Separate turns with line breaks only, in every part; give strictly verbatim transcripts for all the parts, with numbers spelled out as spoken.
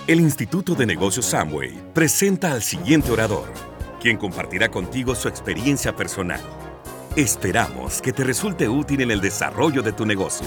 El Instituto de Negocios Amway presenta al siguiente orador, quien compartirá contigo su experiencia personal. Esperamos que te resulte útil en el desarrollo de tu negocio.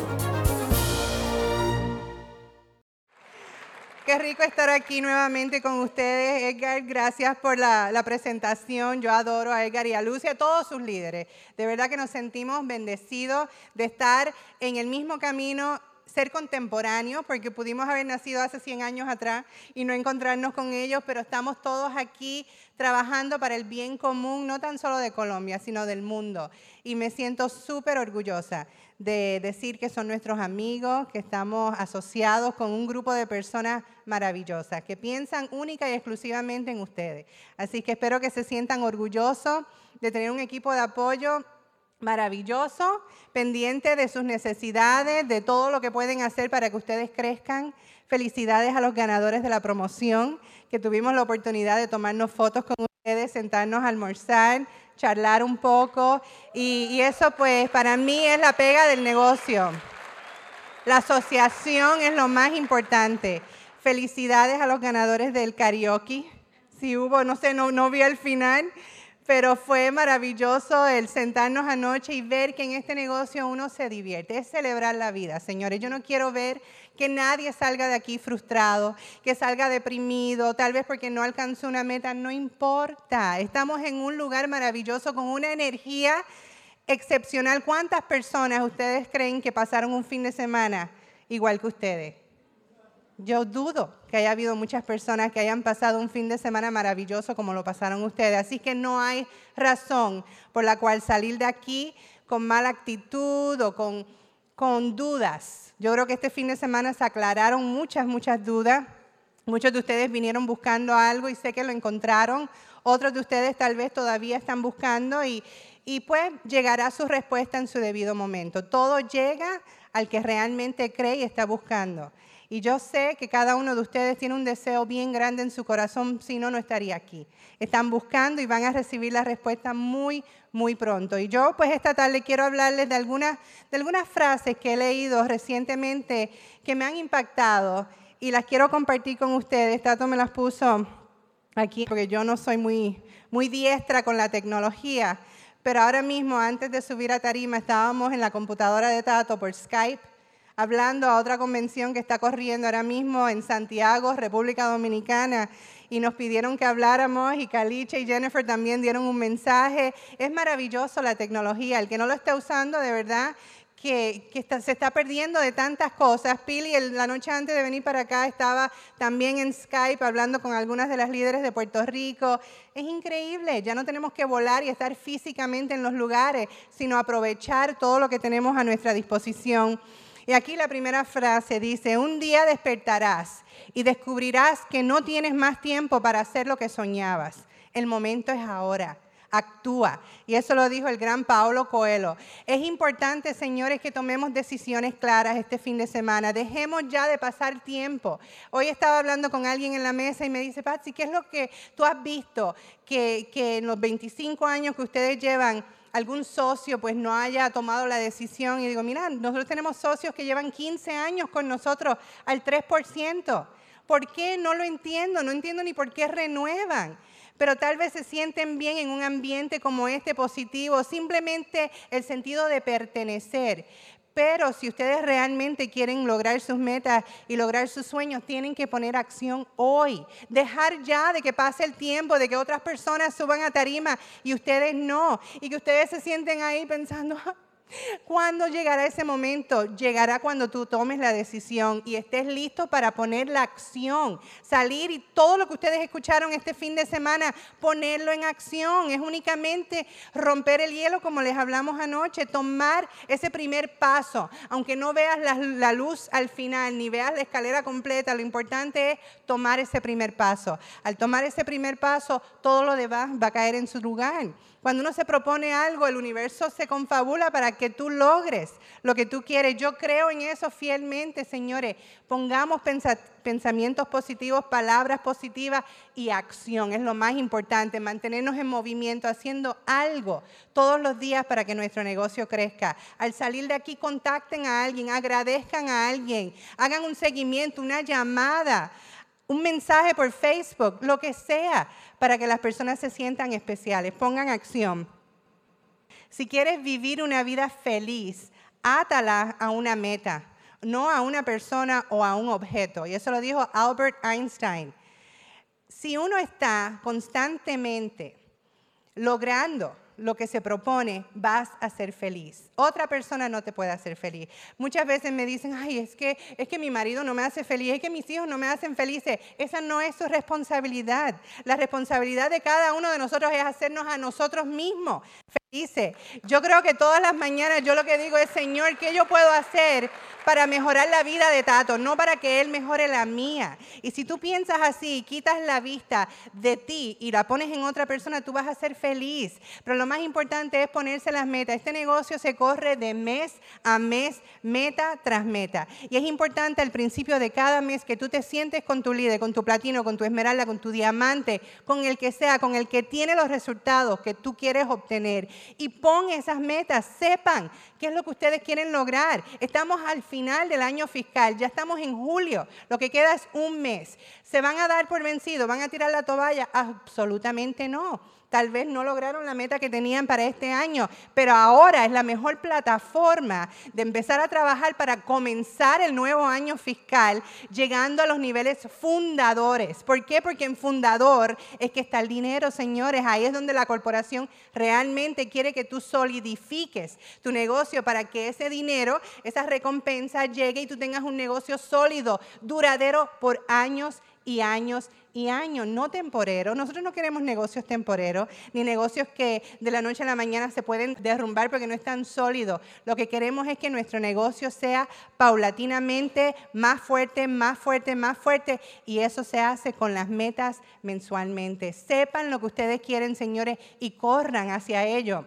Qué rico estar aquí nuevamente con ustedes, Edgar. Gracias por la, la presentación. Yo adoro a Edgar y a Lucy, a todos sus líderes. De verdad que nos sentimos bendecidos de estar en el mismo camino, ser contemporáneos, porque pudimos haber nacido hace cien años atrás y no encontrarnos con ellos, pero estamos todos aquí trabajando para el bien común, no tan solo de Colombia, sino del mundo. Y me siento súper orgullosa de decir que son nuestros amigos, que estamos asociados con un grupo de personas maravillosas, que piensan única y exclusivamente en ustedes. Así que espero que se sientan orgullosos de tener un equipo de apoyo maravilloso, pendiente de sus necesidades, de todo lo que pueden hacer para que ustedes crezcan. Felicidades a los ganadores de la promoción, que tuvimos la oportunidad de tomarnos fotos con ustedes, sentarnos a almorzar, charlar un poco, y, y eso pues para mí es la pega del negocio. La asociación es lo más importante. Felicidades a los ganadores del karaoke. Si hubo, no sé, no, no vi el final, pero fue maravilloso el sentarnos anoche y ver que en este negocio uno se divierte. Es celebrar la vida, señores. Yo no quiero ver que nadie salga de aquí frustrado, que salga deprimido, tal vez porque no alcanzó una meta. No importa. Estamos en un lugar maravilloso con una energía excepcional. ¿Cuántas personas ustedes creen que pasaron un fin de semana igual que ustedes? Yo dudo que haya habido muchas personas que hayan pasado un fin de semana maravilloso como lo pasaron ustedes. Así que no hay razón por la cual salir de aquí con mala actitud o con, con dudas. Yo creo que este fin de semana se aclararon muchas, muchas dudas. Muchos de ustedes vinieron buscando algo y sé que lo encontraron. Otros de ustedes tal vez todavía están buscando y, y pues llegará su respuesta en su debido momento. Todo llega al que realmente cree y está buscando. Y yo sé que cada uno de ustedes tiene un deseo bien grande en su corazón, si no, no estaría aquí. Están buscando y van a recibir la respuesta muy, muy pronto. Y yo, pues, esta tarde quiero hablarles de algunas, de algunas frases que he leído recientemente que me han impactado y las quiero compartir con ustedes. Tato me las puso aquí porque yo no soy muy, muy diestra con la tecnología, pero ahora mismo, antes de subir a tarima, estábamos en la computadora de Tato por Skype, hablando a otra convención que está corriendo ahora mismo en Santiago, República Dominicana, y nos pidieron que habláramos, y Caliche y Jennifer también dieron un mensaje. Es maravilloso la tecnología. El que no lo esté usando, de verdad, que, que está, se está perdiendo de tantas cosas. Pili, el, la noche antes de venir para acá, estaba también en Skype hablando con algunas de las líderes de Puerto Rico. Es increíble. Ya no tenemos que volar y estar físicamente en los lugares, sino aprovechar todo lo que tenemos a nuestra disposición. Y aquí la primera frase dice: un día despertarás y descubrirás que no tienes más tiempo para hacer lo que soñabas. El momento es ahora. Actúa. Y eso lo dijo el gran Paulo Coelho. Es importante, señores, que tomemos decisiones claras este fin de semana. Dejemos ya de pasar tiempo. Hoy estaba hablando con alguien en la mesa y me dice: Patsy, ¿qué es lo que tú has visto que, que en los veinticinco años que ustedes llevan, algún socio pues no haya tomado la decisión? Y digo, mira, nosotros tenemos socios que llevan quince años con nosotros al tres por ciento. ¿Por qué? No lo entiendo, no entiendo ni por qué renuevan. Pero tal vez se sienten bien en un ambiente como este, positivo, simplemente el sentido de pertenecer. Pero si ustedes realmente quieren lograr sus metas y lograr sus sueños, tienen que poner acción hoy. Dejar ya de que pase el tiempo, de que otras personas suban a tarima y ustedes no. Y que ustedes se sienten ahí pensando, ¿cuándo llegará ese momento? Llegará cuando tú tomes la decisión y estés listo para poner la acción. Salir y todo lo que ustedes escucharon este fin de semana, ponerlo en acción. Es únicamente romper el hielo, como les hablamos anoche, tomar ese primer paso. Aunque no veas la, la luz al final, ni veas la escalera completa, lo importante es tomar ese primer paso. Al tomar ese primer paso, todo lo demás va a caer en su lugar. Cuando uno se propone algo, el universo se confabula para que tú logres lo que tú quieres. Yo creo en eso fielmente, señores. Pongamos pensa- pensamientos positivos, palabras positivas y acción. Es lo más importante, mantenernos en movimiento, haciendo algo todos los días para que nuestro negocio crezca. Al salir de aquí, contacten a alguien, agradezcan a alguien, hagan un seguimiento, una llamada. un mensaje por Facebook, lo que sea, para que las personas se sientan especiales. Pongan acción. Si quieres vivir una vida feliz, átala a una meta, no a una persona o a un objeto. Y eso lo dijo Albert Einstein. Si uno está constantemente logrando lo que se propone, vas a ser feliz. Otra persona no te puede hacer feliz. Muchas veces me dicen, ay, es que, es que mi marido no me hace feliz, es que mis hijos no me hacen felices. Esa no es su responsabilidad. La responsabilidad de cada uno de nosotros es hacernos a nosotros mismos felices. Yo creo que todas las mañanas yo lo que digo es, Señor, ¿qué yo puedo hacer para mejorar la vida de Tato? No para que él mejore la mía. Y si tú piensas así, quitas la vista de ti y la pones en otra persona, tú vas a ser feliz. Pero lo más importante es ponerse las metas. Este negocio se corre de mes a mes, meta tras meta. Y es importante al principio de cada mes que tú te sientes con tu líder, con tu platino, con tu esmeralda, con tu diamante, con el que sea, con el que tiene los resultados que tú quieres obtener. Y pon esas metas, sepan qué es lo que ustedes quieren lograr. Estamos al final del año fiscal, ya estamos en julio, lo que queda es un mes. ¿Se van a dar por vencido? ¿Van a tirar la toalla? Absolutamente no. Tal vez no lograron la meta que tenían para este año, pero ahora es la mejor plataforma de empezar a trabajar para comenzar el nuevo año fiscal, llegando a los niveles fundadores. ¿Por qué? Porque en fundador es que está el dinero, señores. Ahí es donde la corporación realmente quiere que tú solidifiques tu negocio para que ese dinero, esa recompensa llegue y tú tengas un negocio sólido, duradero por años y años y años, no temporero. Nosotros no queremos negocios temporeros, ni negocios que de la noche a la mañana se pueden derrumbar porque no están sólidos. Lo que queremos es que nuestro negocio sea paulatinamente más fuerte, más fuerte, más fuerte, y eso se hace con las metas mensualmente. Sepan lo que ustedes quieren, señores, y corran hacia ello.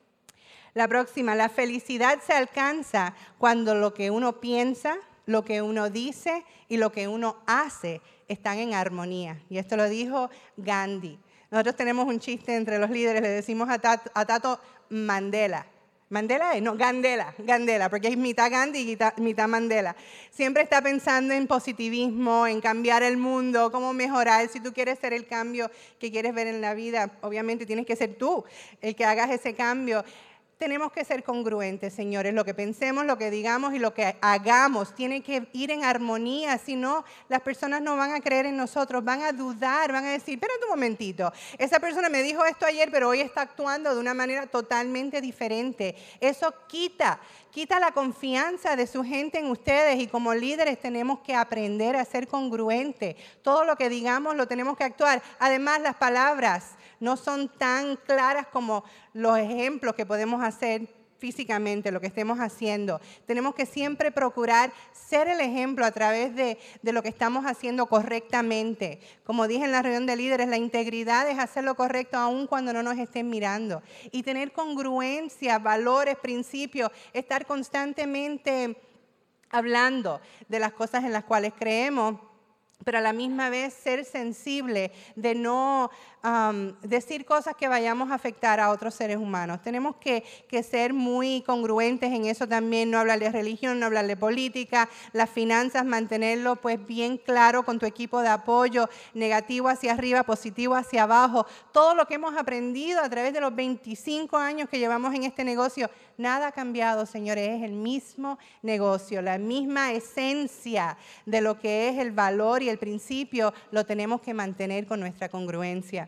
La próxima, la felicidad se alcanza cuando lo que uno piensa, lo que uno dice y lo que uno hace están en armonía. Y esto lo dijo Gandhi. Nosotros tenemos un chiste entre los líderes, le decimos a Tato, a Tato Mandela. ¿Mandela es? No, Gandela, Gandela, porque es mitad Gandhi y mitad Mandela. Siempre está pensando en positivismo, en cambiar el mundo, cómo mejorar. Si tú quieres ser el cambio que quieres ver en la vida, obviamente tienes que ser tú el que hagas ese cambio. Tenemos que ser congruentes, señores. Lo que pensemos, lo que digamos y lo que hagamos tiene que ir en armonía. Si no, las personas no van a creer en nosotros, van a dudar, van a decir, espérate un momentito, esa persona me dijo esto ayer, pero hoy está actuando de una manera totalmente diferente. Eso quita, quita la confianza de su gente en ustedes, y como líderes tenemos que aprender a ser congruentes. Todo lo que digamos lo tenemos que actuar. Además, las palabras no son tan claras como los ejemplos que podemos hacer físicamente, lo que estemos haciendo. Tenemos que siempre procurar ser el ejemplo a través de, de lo que estamos haciendo correctamente. Como dije en la reunión de líderes, la integridad es hacer lo correcto aun cuando no nos estén mirando. Y tener congruencia, valores, principios, estar constantemente hablando de las cosas en las cuales creemos, pero a la misma vez ser sensible de no um, decir cosas que vayamos a afectar a otros seres humanos. Tenemos que, que ser muy congruentes en eso también, no hablar de religión, no hablar de política, las finanzas, mantenerlo pues bien claro con tu equipo de apoyo, negativo hacia arriba, positivo hacia abajo. Todo lo que hemos aprendido a través de los veinticinco años que llevamos en este negocio, nada ha cambiado, señores, es el mismo negocio, la misma esencia de lo que es el valor y el principio, lo tenemos que mantener con nuestra congruencia.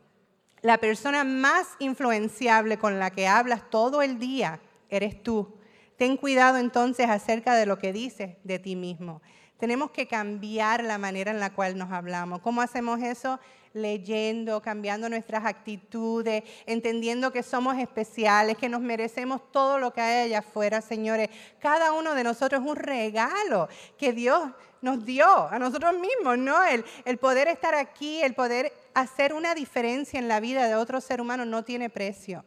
La persona más influenciable con la que hablas todo el día eres tú. Ten cuidado entonces acerca de lo que dices de ti mismo. Tenemos que cambiar la manera en la cual nos hablamos. ¿Cómo hacemos eso? Leyendo, cambiando nuestras actitudes, entendiendo que somos especiales, que nos merecemos todo lo que hay allá afuera, señores. Cada uno de nosotros es un regalo que Dios nos dio a nosotros mismos, ¿no? El, el poder estar aquí, el poder hacer una diferencia en la vida de otro ser humano no tiene precio.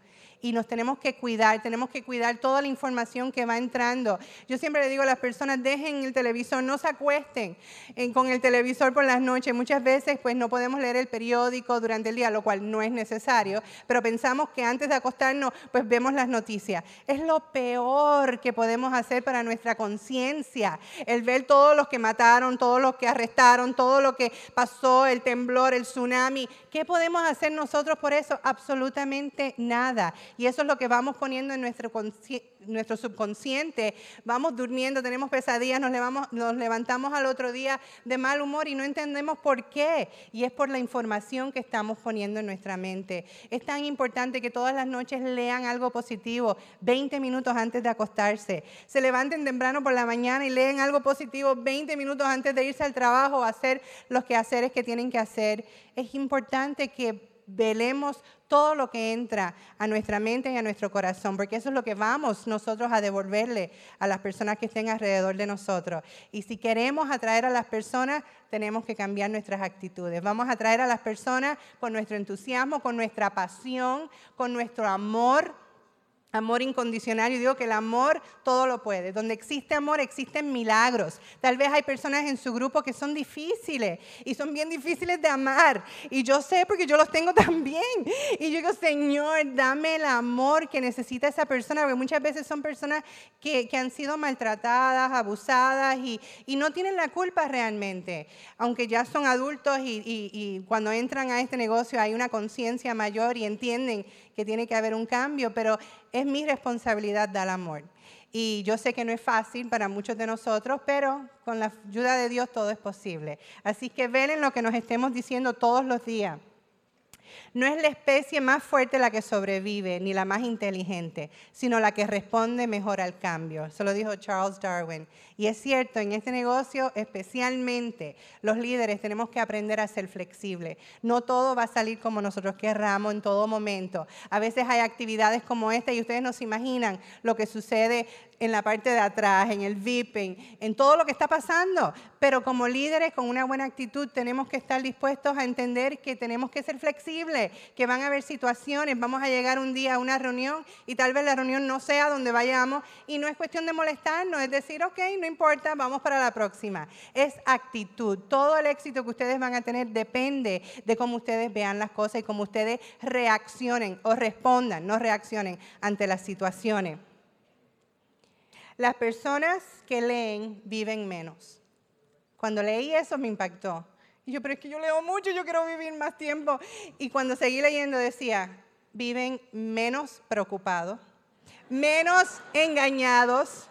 y nos tenemos que cuidar, tenemos que cuidar toda la información que va entrando. Yo siempre le digo a las personas, dejen el televisor, no se acuesten en, con el televisor por las noches. Muchas veces pues no podemos leer el periódico durante el día, lo cual no es necesario, pero pensamos que antes de acostarnos pues vemos las noticias. Es lo peor que podemos hacer para nuestra conciencia, el ver todos los que mataron, todos los que arrestaron, todo lo que pasó, el temblor, el tsunami. ¿Qué podemos hacer nosotros por eso? Absolutamente nada. Y eso es lo que vamos poniendo en nuestro, nuestro subconsciente. Vamos durmiendo, tenemos pesadillas, nos levantamos, nos levantamos al otro día de mal humor y no entendemos por qué. Y es por la información que estamos poniendo en nuestra mente. Es tan importante que todas las noches lean algo positivo, veinte minutos antes de acostarse. Se levanten temprano por la mañana y leen algo positivo veinte minutos antes de irse al trabajo o hacer los quehaceres que tienen que hacer. Es importante que velemos todo lo que entra a nuestra mente y a nuestro corazón, porque eso es lo que vamos nosotros a devolverle a las personas que estén alrededor de nosotros. Y si queremos atraer a las personas, tenemos que cambiar nuestras actitudes. Vamos a atraer a las personas con nuestro entusiasmo, con nuestra pasión, con nuestro amor. Amor incondicional. Yo digo que el amor todo lo puede. Donde existe amor, existen milagros. Tal vez hay personas en su grupo que son difíciles y son bien difíciles de amar. Y yo sé porque yo los tengo también. Y yo digo, Señor, dame el amor que necesita esa persona. Porque muchas veces son personas que, que han sido maltratadas, abusadas y, y no tienen la culpa realmente. Aunque ya son adultos y, y, y cuando entran a este negocio hay una conciencia mayor y entienden que tiene que haber un cambio, pero es mi responsabilidad dar amor. Y yo sé que no es fácil para muchos de nosotros, pero con la ayuda de Dios todo es posible. Así que velen lo que nos estemos diciendo todos los días. No es la especie más fuerte la que sobrevive, ni la más inteligente, sino la que responde mejor al cambio. Eso lo dijo Charles Darwin. Y es cierto, en este negocio, especialmente los líderes, tenemos que aprender a ser flexibles. No todo va a salir como nosotros querramos en todo momento. A veces hay actividades como esta y ustedes no se imaginan lo que sucede en la parte de atrás, en el V I P, en todo lo que está pasando. Pero como líderes, con una buena actitud, tenemos que estar dispuestos a entender que tenemos que ser flexibles, que van a haber situaciones, vamos a llegar un día a una reunión y tal vez la reunión no sea donde vayamos y no es cuestión de molestarnos, es decir, ok, no importa, vamos para la próxima. Es actitud. Todo el éxito que ustedes van a tener depende de cómo ustedes vean las cosas y cómo ustedes reaccionen o respondan, no reaccionen ante las situaciones. Las personas que leen viven menos. Cuando leí eso me impactó. Y yo, pero es que yo leo mucho, yo quiero vivir más tiempo. Y cuando seguí leyendo decía, viven menos preocupados, menos engañados,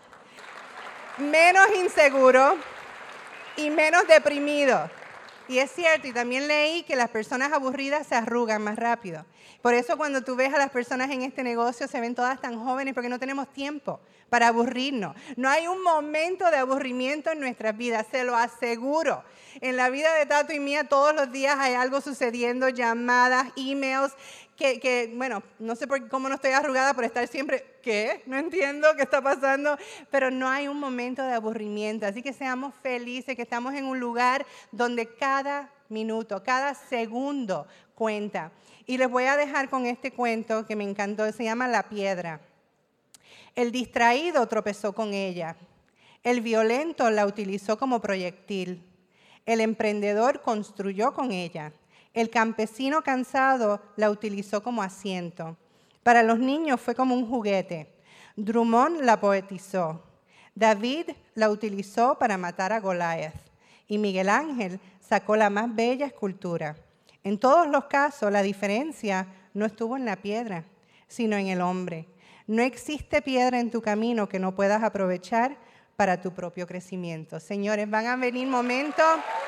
menos inseguros y menos deprimidos. Y es cierto, y también leí que las personas aburridas se arrugan más rápido. Por eso cuando tú ves a las personas en este negocio se ven todas tan jóvenes porque no tenemos tiempo para aburrirnos. No hay un momento de aburrimiento en nuestras vidas, se lo aseguro. En la vida de Tato y mía todos los días hay algo sucediendo, llamadas, emails, que, que bueno, no sé por cómo no estoy arrugada por estar siempre, ¿qué? No entiendo qué está pasando, pero no hay un momento de aburrimiento. Así que seamos felices, que estamos en un lugar donde cada minuto, cada segundo cuenta. Y les voy a dejar con este cuento que me encantó, se llama La Piedra. El distraído tropezó con ella. El violento la utilizó como proyectil. El emprendedor construyó con ella. El campesino cansado la utilizó como asiento. Para los niños fue como un juguete. Drummond la poetizó. David la utilizó para matar a Goliath. Y Miguel Ángel sacó la más bella escultura. En todos los casos, la diferencia no estuvo en la piedra, sino en el hombre. No existe piedra en tu camino que no puedas aprovechar para tu propio crecimiento. Señores, van a venir momentos,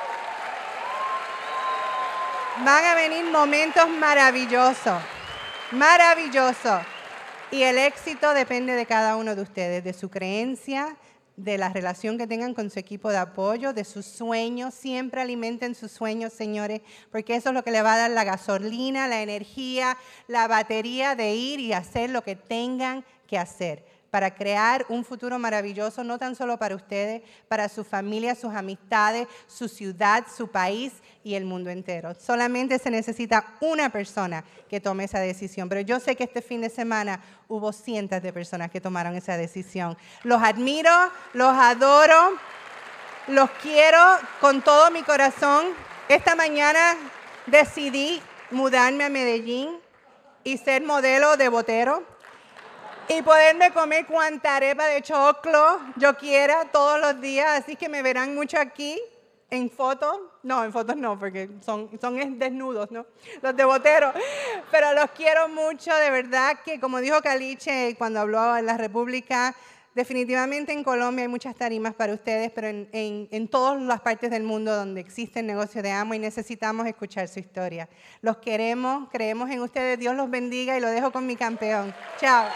van a venir momentos maravillosos, maravillosos. Y el éxito depende de cada uno de ustedes, de su creencia, de la relación que tengan con su equipo de apoyo, de sus sueños. Siempre alimenten sus sueños, señores, porque eso es lo que le va a dar la gasolina, la energía, la batería de ir y hacer lo que tengan que hacer para crear un futuro maravilloso, no tan solo para ustedes, para su familia, sus amistades, su ciudad, su país y el mundo entero. Solamente se necesita una persona que tome esa decisión, pero yo sé que este fin de semana hubo cientos de personas que tomaron esa decisión. Los admiro, los adoro, los quiero con todo mi corazón. Esta mañana decidí mudarme a Medellín y ser modelo de botero y poderme comer cuanta arepa de choclo yo quiera todos los días. Así que me verán mucho aquí en fotos. No, en fotos no, porque son, son desnudos, ¿no? Los de botero. Pero los quiero mucho, de verdad que, como dijo Caliche cuando habló en la República, definitivamente en Colombia hay muchas tarimas para ustedes, pero en, en, en todas las partes del mundo donde existe el negocio de Amway necesitamos escuchar su historia. Los queremos, creemos en ustedes. Dios los bendiga y lo dejo con mi campeón. Chao.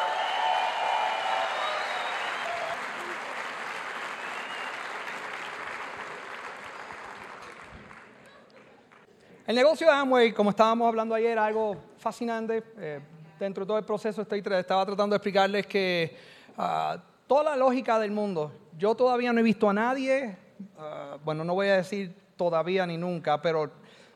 El negocio de Amway, como estábamos hablando ayer, algo fascinante. Eh, dentro de todo el proceso estoy, estaba tratando de explicarles que uh, toda la lógica del mundo, yo todavía no he visto a nadie, uh, bueno, no voy a decir todavía ni nunca, pero uh,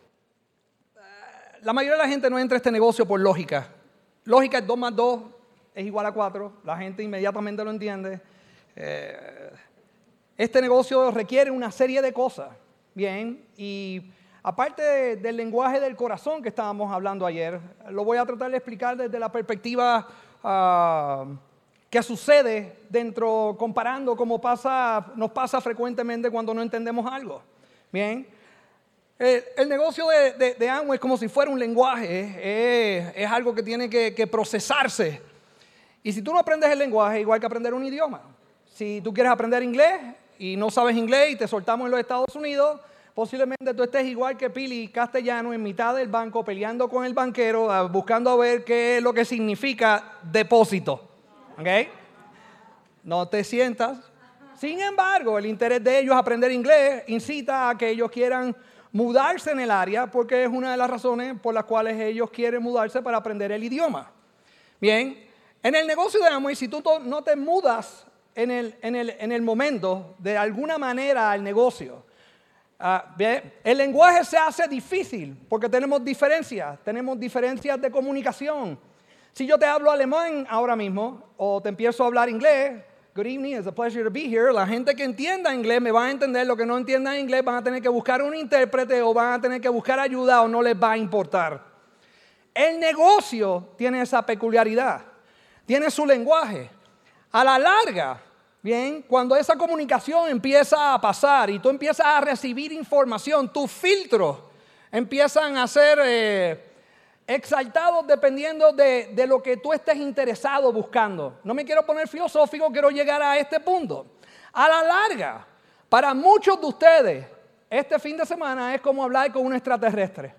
la mayoría de la gente no entra a este negocio por lógica. Lógica es dos más dos es igual a cuatro, la gente inmediatamente lo entiende. Eh, este negocio requiere una serie de cosas, bien, y aparte de, del lenguaje del corazón que estábamos hablando ayer, lo voy a tratar de explicar desde la perspectiva uh, que sucede dentro, comparando cómo pasa, nos pasa frecuentemente cuando no entendemos algo. Bien, el, el negocio de, de, de Amway es como si fuera un lenguaje, eh, es algo que tiene que, que procesarse. Y si tú no aprendes el lenguaje, igual que aprender un idioma. Si tú quieres aprender inglés y no sabes inglés y te soltamos en los Estados Unidos, posiblemente tú estés igual que Pili Castellano en mitad del banco peleando con el banquero, buscando a ver qué es lo que significa depósito. ¿Ok? No te sientas. Sin embargo, el interés de ellos aprender inglés incita a que ellos quieran mudarse en el área porque es una de las razones por las cuales ellos quieren mudarse para aprender el idioma. Bien, en el negocio de Amway, si tú no te mudas en el, en el, en el momento de alguna manera al negocio, Uh, el lenguaje se hace difícil porque tenemos diferencias, tenemos diferencias de comunicación. Si yo te hablo alemán ahora mismo o te empiezo a hablar inglés, good evening, it's a pleasure to be here, la gente que entienda inglés me va a entender, lo que no entienda inglés van a tener que buscar un intérprete o van a tener que buscar ayuda o no les va a importar. El negocio tiene esa peculiaridad, tiene su lenguaje. A la larga, bien, cuando esa comunicación empieza a pasar y tú empiezas a recibir información, tus filtros empiezan a ser eh, exaltados dependiendo de, de lo que tú estés interesado buscando. No me quiero poner filosófico, quiero llegar a este punto. A la larga, para muchos de ustedes, este fin de semana es como hablar con un extraterrestre.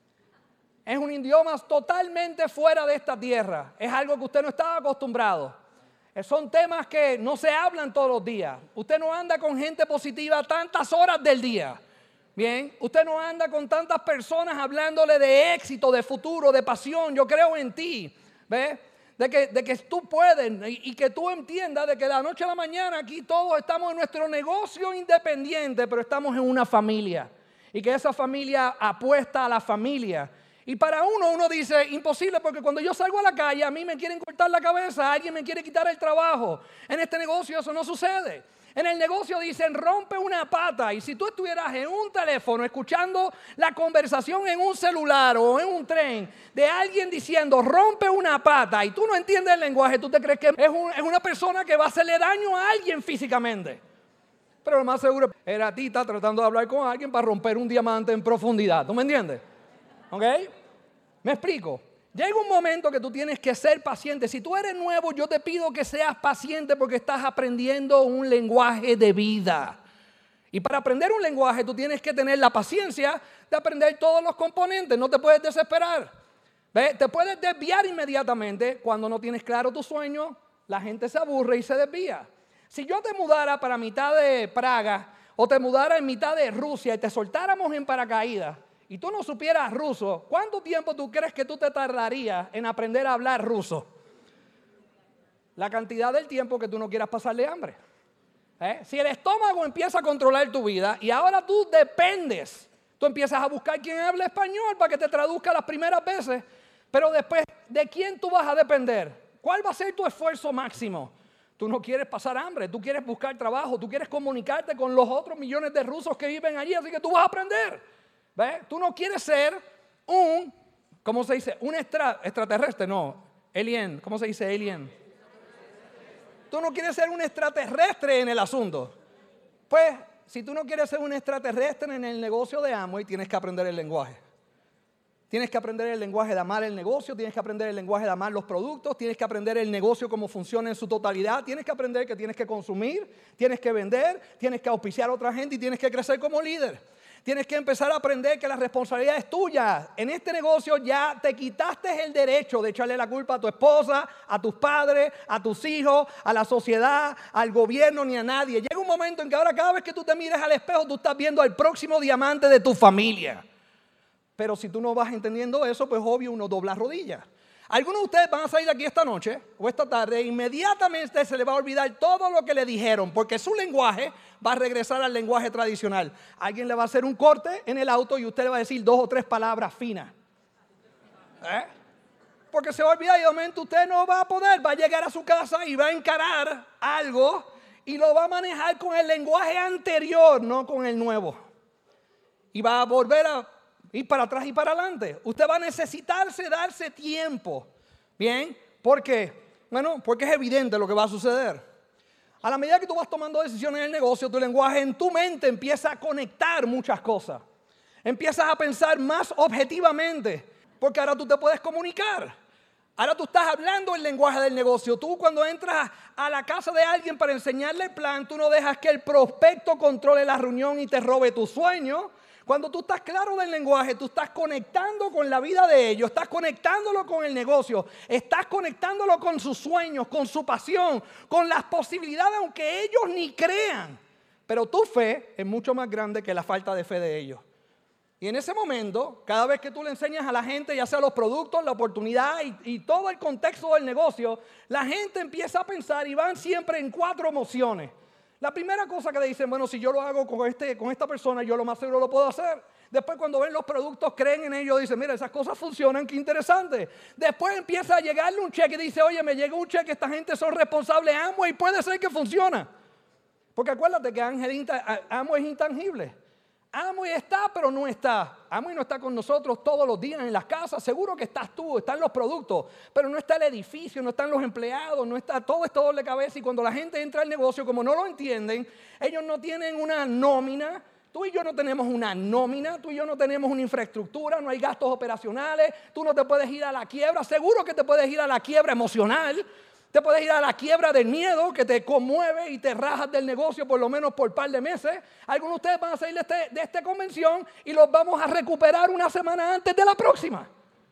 Es un idioma totalmente fuera de esta tierra. Es algo que usted no estaba acostumbrado. Son temas que no se hablan todos los días. Usted no anda con gente positiva tantas horas del día. Bien, usted no anda con tantas personas hablándole de éxito, de futuro, de pasión. Yo creo en ti. ¿Ves? De que, de que tú puedes y, y que tú entiendas de que de la noche a la mañana aquí todos estamos en nuestro negocio independiente, pero estamos en una familia. Y que esa familia apuesta a la familia. Y para uno, uno dice, imposible, porque cuando yo salgo a la calle, a mí me quieren cortar la cabeza, alguien me quiere quitar el trabajo. En este negocio eso no sucede. En el negocio dicen, rompe una pata. Y si tú estuvieras en un teléfono escuchando la conversación en un celular o en un tren de alguien diciendo, rompe una pata, y tú no entiendes el lenguaje, tú te crees que es, un, es una persona que va a hacerle daño a alguien físicamente. Pero lo más seguro era Tita tratando de hablar con alguien para romper un diamante en profundidad. ¿Tú me entiendes? ¿Ok? ¿Me explico? Llega un momento que tú tienes que ser paciente. Si tú eres nuevo, yo te pido que seas paciente porque estás aprendiendo un lenguaje de vida. Y para aprender un lenguaje, tú tienes que tener la paciencia de aprender todos los componentes. No te puedes desesperar. ¿Ves? Te puedes desviar inmediatamente cuando no tienes claro tu sueño. La gente se aburre y se desvía. Si yo te mudara para mitad de Praga o te mudara en mitad de Rusia y te soltáramos en paracaídas, y tú no supieras ruso, ¿cuánto tiempo tú crees que tú te tardarías en aprender a hablar ruso? la cantidad del tiempo que tú no quieras pasarle hambre. ¿Eh? Si el estómago empieza a controlar tu vida y ahora tú dependes, tú empiezas a buscar quien hable español para que te traduzca las primeras veces, pero después, ¿de quién tú vas a depender? ¿Cuál va a ser tu esfuerzo máximo? Tú no quieres pasar hambre, tú quieres buscar trabajo, tú quieres comunicarte con los otros millones de rusos que viven allí, así que tú vas a aprender. ¿Ves? Tú no quieres ser un, ¿cómo se dice? Un extra, extraterrestre, no, alien, ¿cómo se dice alien? Tú no quieres ser un extraterrestre en el asunto. Pues, si tú no quieres ser un extraterrestre en el negocio de Amway, tienes que aprender el lenguaje. Tienes que aprender el lenguaje de amar el negocio, tienes que aprender el lenguaje de amar los productos, tienes que aprender el negocio cómo funciona en su totalidad, tienes que aprender que tienes que consumir, tienes que vender, tienes que auspiciar a otra gente y tienes que crecer como líder. Tienes que empezar a aprender que la responsabilidad es tuya. En este negocio ya te quitaste el derecho de echarle la culpa a tu esposa, a tus padres, a tus hijos, a la sociedad, al gobierno ni a nadie. Llega un momento en que ahora cada vez que tú te mires al espejo, tú estás viendo al próximo diamante de tu familia. Pero si tú no vas entendiendo eso, pues obvio uno dobla rodillas. Algunos de ustedes van a salir de aquí esta noche o esta tarde e inmediatamente se les va a olvidar todo lo que le dijeron porque su lenguaje va a regresar al lenguaje tradicional. Alguien le va a hacer un corte en el auto y usted le va a decir dos o tres palabras finas. ¿Eh? Porque se va a olvidar y de momento usted no va a poder, va a llegar a su casa y va a encarar algo y lo va a manejar con el lenguaje anterior, no con el nuevo. Y va a volver a ir para atrás y para adelante. Usted va a necesitarse darse tiempo. ¿Bien? ¿Por qué? Bueno, porque es evidente lo que va a suceder. A la medida que tú vas tomando decisiones en el negocio, tu lenguaje en tu mente empieza a conectar muchas cosas. Empiezas a pensar más objetivamente, porque ahora tú te puedes comunicar. Ahora tú estás hablando el lenguaje del negocio. Tú cuando entras a la casa de alguien para enseñarle el plan, tú no dejas que el prospecto controle la reunión y te robe tu sueño. Cuando tú estás claro del lenguaje, tú estás conectando con la vida de ellos, estás conectándolo con el negocio, estás conectándolo con sus sueños, con su pasión, con las posibilidades, aunque ellos ni crean. Pero tu fe es mucho más grande que la falta de fe de ellos. Y en ese momento, cada vez que tú le enseñas a la gente, ya sea los productos, la oportunidad y, y todo el contexto del negocio, la gente empieza a pensar y van siempre en cuatro emociones. La primera cosa que le dicen, bueno, si yo lo hago con, este, con esta persona, yo lo más seguro lo puedo hacer. Después cuando ven los productos, creen en ellos, dicen, mira, esas cosas funcionan, qué interesante. Después empieza a llegarle un cheque y dice, oye, me llegó un cheque, esta gente son responsables de Amway y puede ser que funciona. Porque acuérdate que Amway es intangible. Amway está, pero no está. Amway no está con nosotros todos los días en las casas. Seguro que estás tú, están los productos, pero no está el edificio, no están los empleados, no está todo esto doble cabeza. Y cuando la gente entra al negocio, como no lo entienden, ellos no tienen una nómina. Tú y yo no tenemos una nómina, tú y yo no tenemos una infraestructura, no hay gastos operacionales. Tú no te puedes ir a la quiebra. Seguro que te puedes ir a la quiebra emocional. Te puedes ir a la quiebra del miedo que te conmueve y te rajas del negocio por lo menos por un par de meses. Algunos de ustedes van a salir de, este, de esta convención y los vamos a recuperar una semana antes de la próxima.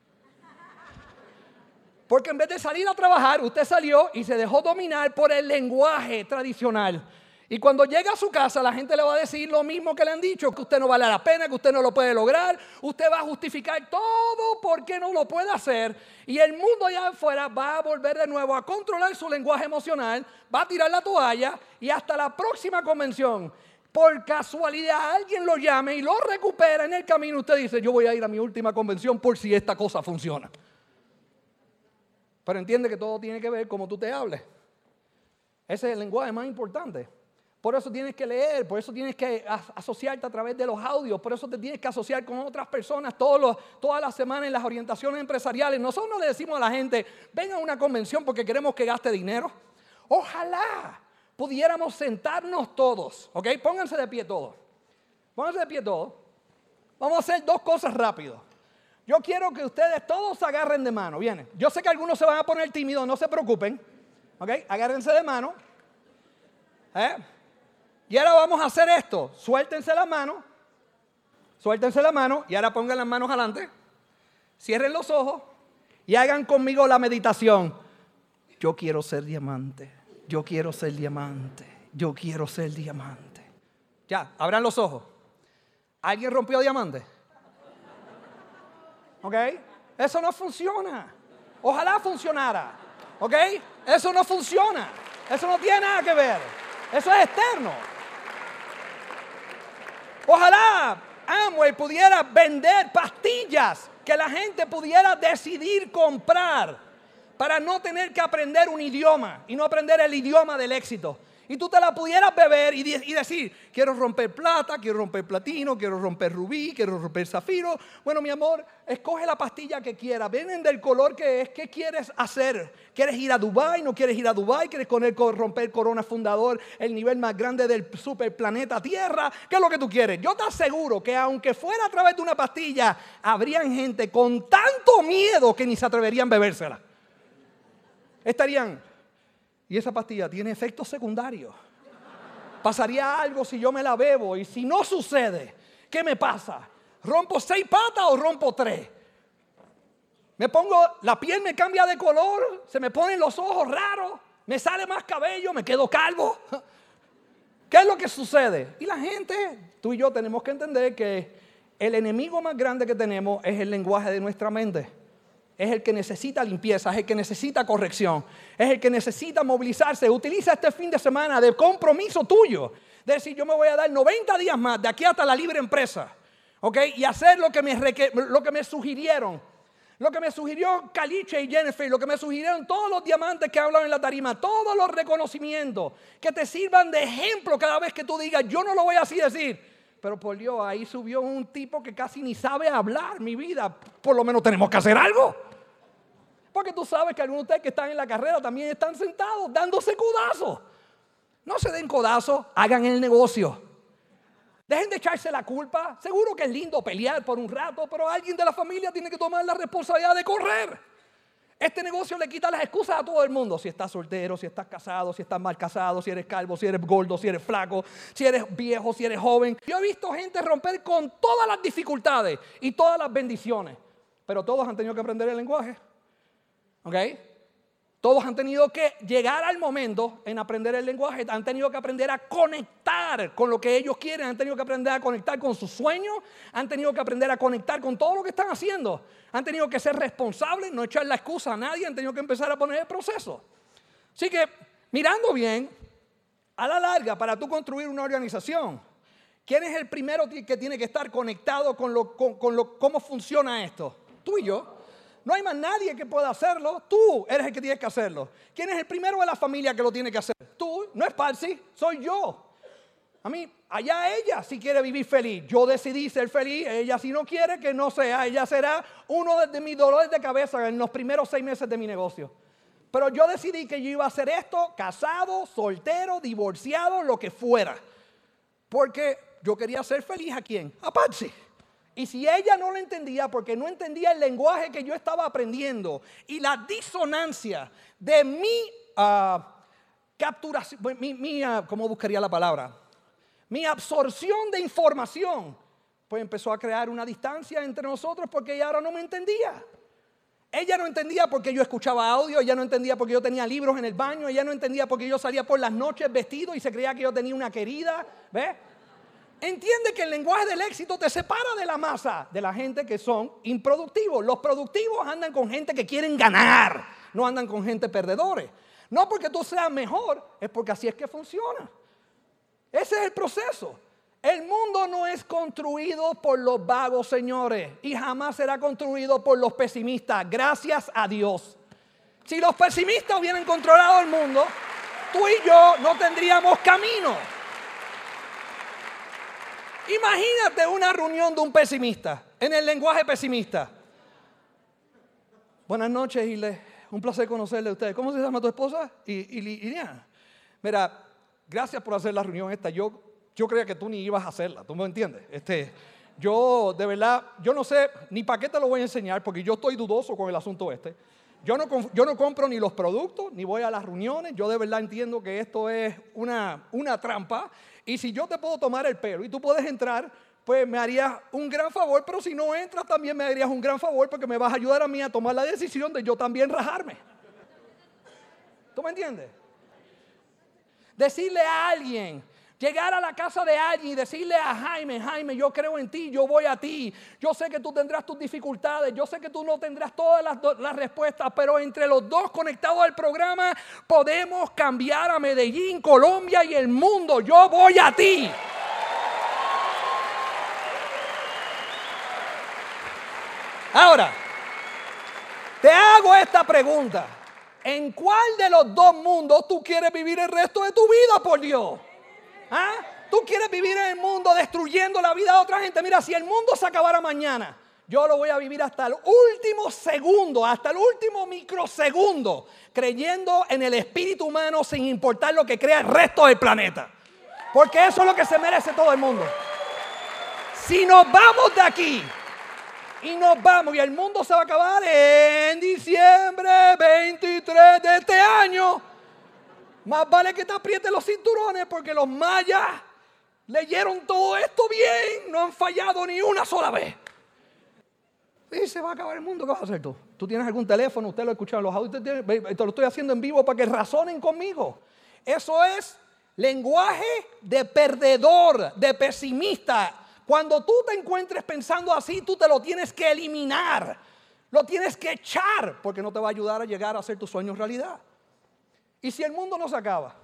Porque en vez de salir a trabajar, usted salió y se dejó dominar por el lenguaje tradicional. Y cuando llega a su casa, la gente le va a decir lo mismo que le han dicho, que usted no vale la pena, que usted no lo puede lograr. Usted va a justificar todo porque no lo puede hacer. Y el mundo allá afuera va a volver de nuevo a controlar su lenguaje emocional, va a tirar la toalla y hasta la próxima convención, por casualidad, alguien lo llame y lo recupera en el camino. Usted dice, yo voy a ir a mi última convención por si esta cosa funciona. Pero entiende que todo tiene que ver cómo tú te hables. Ese es el lenguaje más importante. Por eso tienes que leer, por eso tienes que asociarte a través de los audios, por eso te tienes que asociar con otras personas todos los, todas las semanas en las orientaciones empresariales. Nosotros no le decimos a la gente, ven a una convención porque queremos que gaste dinero. Ojalá pudiéramos sentarnos todos, ¿ok? Pónganse de pie todos. Pónganse de pie todos. Vamos a hacer dos cosas rápido. Yo quiero que ustedes todos se agarren de mano. Vienen. Yo sé que algunos se van a poner tímidos, no se preocupen. ¿Ok? Agárrense de mano. ¿Eh? Y ahora vamos a hacer esto. Suéltense la mano. Suéltense la mano. Y ahora pongan las manos adelante. Cierren los ojos. Y hagan conmigo la meditación. Yo quiero ser diamante. Yo quiero ser diamante. Yo quiero ser diamante. Ya, abran los ojos. ¿Alguien rompió diamante? ¿Ok? Eso no funciona. Ojalá funcionara. ¿Ok? Eso no funciona. Eso no tiene nada que ver. Eso es externo. Ojalá Amway pudiera vender pastillas que la gente pudiera decidir comprar para no tener que aprender un idioma y no aprender el idioma del éxito. Y tú te la pudieras beber y, y decir, quiero romper plata, quiero romper platino, quiero romper rubí, quiero romper zafiro. Bueno, mi amor, escoge la pastilla que quieras. Vienen del color que es. ¿Qué quieres hacer? ¿Quieres ir a Dubái? ¿No quieres ir a Dubái? ¿Quieres romper Corona Fundador, el nivel más grande del superplaneta Tierra? ¿Qué es lo que tú quieres? Yo te aseguro que aunque fuera a través de una pastilla, habrían gente con tanto miedo que ni se atreverían a bebérsela. Estarían... Y esa pastilla tiene efectos secundarios. ¿Pasaría algo si yo me la bebo? Y si no sucede, ¿qué me pasa? ¿Rompo seis patas o rompo tres? Me pongo, la piel me cambia de color, se me ponen los ojos raros, me sale más cabello, me quedo calvo. ¿Qué es lo que sucede? Y la gente, tú y yo tenemos que entender que el enemigo más grande que tenemos es el lenguaje de nuestra mente. Es el que necesita limpieza, es el que necesita corrección, es el que necesita movilizarse. Utiliza este fin de semana de compromiso tuyo, de decir yo me voy a dar noventa días más de aquí hasta la libre empresa, ¿ok? Y hacer lo que me, lo que me sugirieron, lo que me sugirió Caliche y Jennifer, lo que me sugirieron todos los diamantes que hablan en la tarima, todos los reconocimientos que te sirvan de ejemplo cada vez que tú digas yo no lo voy a así decir. Pero por Dios, ahí subió un tipo que casi ni sabe hablar, mi vida. Por lo menos tenemos que hacer algo. Porque tú sabes que algunos de ustedes que están en la carrera también están sentados dándose codazos. No se den codazos, hagan el negocio. Dejen de echarse la culpa. Seguro que es lindo pelear por un rato, pero alguien de la familia tiene que tomar la responsabilidad de correr. Este negocio le quita las excusas a todo el mundo. Si estás soltero, si estás casado, si estás mal casado, si eres calvo, si eres gordo, si eres flaco, si eres viejo, si eres joven. Yo he visto gente romper con todas las dificultades y todas las bendiciones. Pero todos han tenido que aprender el lenguaje. ¿Ok? Todos han tenido que llegar al momento en aprender el lenguaje. Han tenido que aprender a conectar con lo que ellos quieren. Han tenido que aprender a conectar con sus sueños. Han tenido que aprender a conectar con todo lo que están haciendo. Han tenido que ser responsables, no echar la excusa a nadie. Han tenido que empezar a poner el proceso. Así que, mirando bien, a la larga, para tú construir una organización, ¿quién es el primero que tiene que estar conectado con, lo, con, con lo, cómo funciona esto? Tú y yo. No hay más nadie que pueda hacerlo. Tú eres el que tienes que hacerlo. ¿Quién es el primero de la familia que lo tiene que hacer? Tú, no es Parsi, soy yo. A mí, allá ella si quiere vivir feliz. Yo decidí ser feliz. Ella si no quiere, que no sea. Ella será uno de, de mis dolores de cabeza en los primeros seis meses de mi negocio. Pero yo decidí que yo iba a hacer esto casado, soltero, divorciado, lo que fuera. Porque yo quería ser feliz. ¿A quién? A Parsi. Y si ella no lo entendía, porque no entendía el lenguaje que yo estaba aprendiendo y la disonancia de mi uh, capturación, mi, mi uh, ¿cómo buscaría la palabra? Mi absorción de información, pues empezó a crear una distancia entre nosotros porque ella ahora no me entendía. Ella no entendía porque yo escuchaba audio, ella no entendía porque yo tenía libros en el baño, ella no entendía porque yo salía por las noches vestido y se creía que yo tenía una querida, ¿ves? Entiende que el lenguaje del éxito te separa de la masa, de la gente que son improductivos. Los productivos andan con gente que quieren ganar, no andan con gente perdedores. No porque tú seas mejor, es porque así es que funciona. Ese es el proceso. El mundo no es construido por los vagos, señores, y jamás será construido por los pesimistas, gracias a Dios. Si los pesimistas hubieran controlado el mundo, tú y yo no tendríamos camino. Imagínate una reunión de un pesimista, en el lenguaje pesimista. Buenas noches, Ile. Un placer conocerle a ustedes. ¿Cómo se llama tu esposa? Iliana. Mira, gracias por hacer la reunión esta. Yo, yo creía que tú ni ibas a hacerla, ¿tú me entiendes? Este, yo, de verdad, yo no sé ni para qué te lo voy a enseñar, porque yo estoy dudoso con el asunto este. Yo no, yo no compro ni los productos, ni voy a las reuniones. Yo de verdad entiendo que esto es una, una trampa. Y si yo te puedo tomar el pelo y tú puedes entrar, pues me harías un gran favor. Pero si no entras, también me harías un gran favor porque me vas a ayudar a mí a tomar la decisión de yo también rajarme. ¿Tú me entiendes? Decirle a alguien, Llegar a la casa de alguien y decirle a Jaime, Jaime, yo creo en ti, yo voy a ti. Yo sé que tú tendrás tus dificultades, yo sé que tú no tendrás todas las, las respuestas, pero entre los dos conectados al programa podemos cambiar a Medellín, Colombia y el mundo. Yo voy a ti. Ahora, te hago esta pregunta. ¿En cuál de los dos mundos tú quieres vivir el resto de tu vida, por Dios? ¿Ah? ¿Tú quieres vivir en el mundo destruyendo la vida de otra gente? Mira, si el mundo se acabara mañana, yo lo voy a vivir hasta el último segundo, hasta el último microsegundo, creyendo en el espíritu humano sin importar lo que crea el resto del planeta. Porque eso es lo que se merece todo el mundo. Si nos vamos de aquí y nos vamos y el mundo se va a acabar en diciembre veintitrés de este año, más vale que te aprietes los cinturones porque los mayas leyeron todo esto bien, no han fallado ni una sola vez. Y se va a acabar el mundo, ¿qué vas a hacer tú? ¿Tú tienes algún teléfono? Usted lo ha escuchado en los audios, te lo estoy haciendo en vivo para que razonen conmigo. Eso es lenguaje de perdedor, de pesimista. Cuando tú te encuentres pensando así, tú te lo tienes que eliminar. Lo tienes que echar porque no te va a ayudar a llegar a hacer tus sueños realidad. ¿Y si el mundo no se acaba?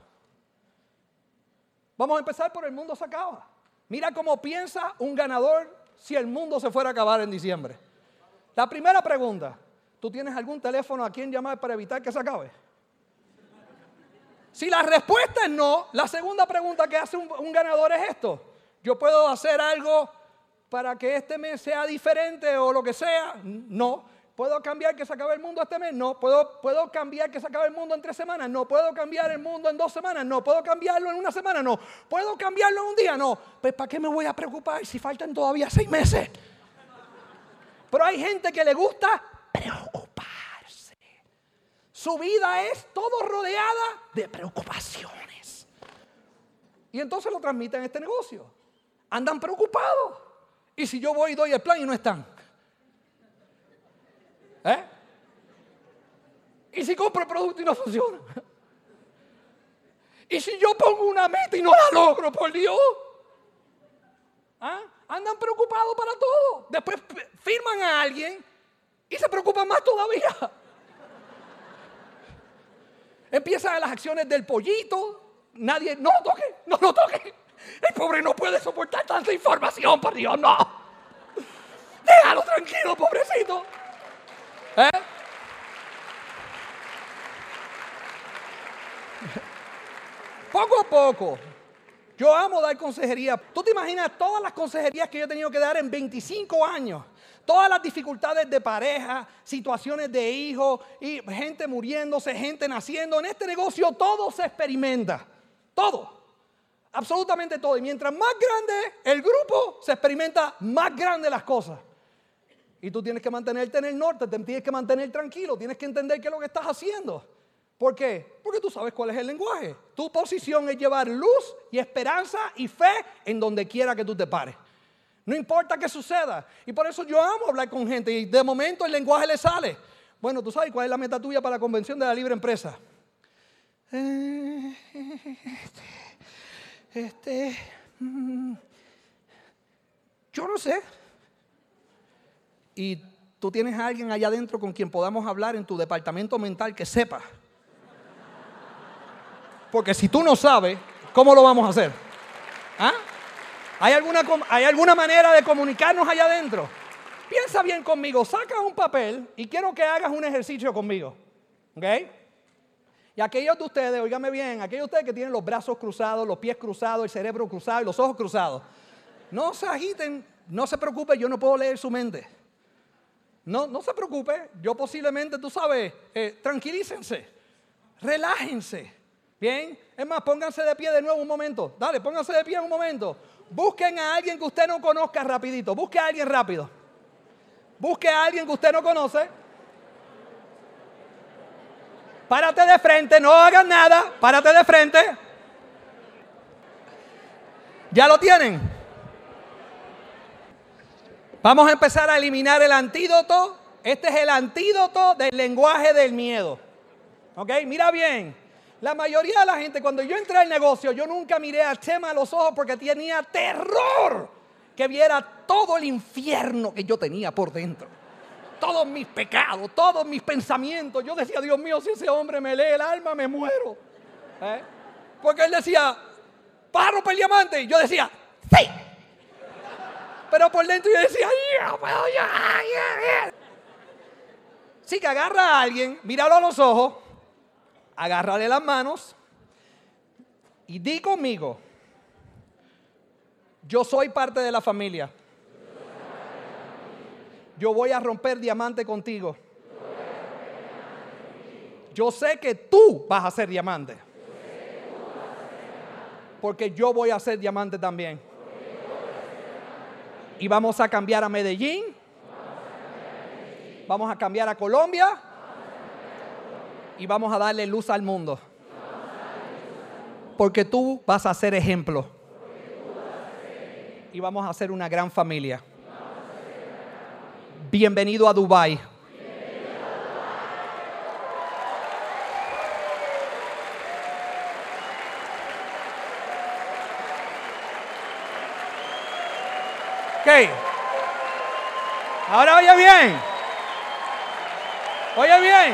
Vamos a empezar por el mundo se acaba. Mira cómo piensa un ganador si el mundo se fuera a acabar en diciembre. La primera pregunta, ¿tú tienes algún teléfono a quien llamar para evitar que se acabe? Si la respuesta es no, la segunda pregunta que hace un, un ganador es esto. ¿Yo puedo hacer algo para que este mes sea diferente o lo que sea? No. ¿Puedo cambiar que se acabe el mundo este mes? No. ¿Puedo, ¿Puedo cambiar que se acabe el mundo en tres semanas? No. ¿Puedo cambiar el mundo en dos semanas? No. ¿Puedo cambiarlo en una semana? No. ¿Puedo cambiarlo en un día? No. Pues ¿para qué me voy a preocupar si faltan todavía seis meses? Pero hay gente que le gusta preocuparse. Su vida es todo rodeada de preocupaciones. Y entonces lo transmiten en este negocio. Andan preocupados. Y si yo voy y doy el plan y no están. ¿Eh? ¿Y si compro el producto y no funciona? ¿Y si yo pongo una meta y no la logro, por Dios? ¿Ah? Andan preocupados para todo. Después firman a alguien y se preocupan más todavía. Empiezan las acciones del pollito. Nadie, no lo toque, no lo toque. El pobre no puede soportar tanta información, por Dios, no. Déjalo tranquilo, pobrecito. ¿Eh? Poco a poco, yo amo dar consejería. ¿Tú te imaginas todas las consejerías que yo he tenido que dar en veinticinco años? Todas las dificultades de pareja, situaciones de hijos, y gente muriéndose, gente naciendo. En este negocio todo se experimenta. Todo. Absolutamente todo. Y mientras más grande el grupo, se experimenta más grandes las cosas. Y tú tienes que mantenerte en el norte, te tienes que mantener tranquilo, tienes que entender qué es lo que estás haciendo. ¿Por qué? Porque tú sabes cuál es el lenguaje. Tu posición es llevar luz y esperanza y fe en donde quiera que tú te pares. No importa qué suceda. Y por eso yo amo hablar con gente y de momento el lenguaje le sale. Bueno, ¿tú sabes cuál es la meta tuya para la convención de la libre empresa? Eh, este, este mm, yo no sé. Y tú tienes a alguien allá adentro con quien podamos hablar en tu departamento mental que sepa. Porque si tú no sabes, ¿cómo lo vamos a hacer? ¿Ah? ¿Hay alguna, ¿Hay alguna manera de comunicarnos allá adentro? Piensa bien conmigo, saca un papel y quiero que hagas un ejercicio conmigo. ¿Ok? Y aquellos de ustedes, óigame bien, aquellos de ustedes que tienen los brazos cruzados, los pies cruzados, el cerebro cruzado y los ojos cruzados, no se agiten, no se preocupen, yo no puedo leer su mente. No, no se preocupe, yo posiblemente, tú sabes, eh, tranquilícense, relájense, ¿bien? Es más, pónganse de pie de nuevo un momento, dale, pónganse de pie un momento. Busquen a alguien que usted no conozca rapidito, busque a alguien rápido. Busque a alguien que usted no conoce. Párate de frente, no hagan nada, párate de frente. ¿Ya lo tienen? Vamos a empezar a eliminar el antídoto. Este es el antídoto del lenguaje del miedo. ¿Ok? Mira bien. La mayoría de la gente, cuando yo entré al negocio, yo nunca miré a Chema a los ojos porque tenía terror que viera todo el infierno que yo tenía por dentro. Todos mis pecados, todos mis pensamientos. Yo decía, Dios mío, si ese hombre me lee el alma, me muero. ¿Eh? Porque él decía, ¿vas a romper el diamante? Y yo decía, sí. Pero por dentro yo decía, yeah, well, yeah, yeah, yeah. Así que agarra a alguien, míralo a los ojos, agárrale las manos y di conmigo, yo soy parte de la familia. Yo voy a romper diamante contigo. Yo sé que tú vas a ser diamante. Porque yo voy a ser diamante también. Y vamos a cambiar a Medellín. Vamos a cambiar a Colombia. Y vamos a darle luz al mundo. Porque tú vas a ser ejemplo. Y vamos a ser una gran familia. Bienvenido a Dubái. Ok. Ahora oye bien. Oye bien.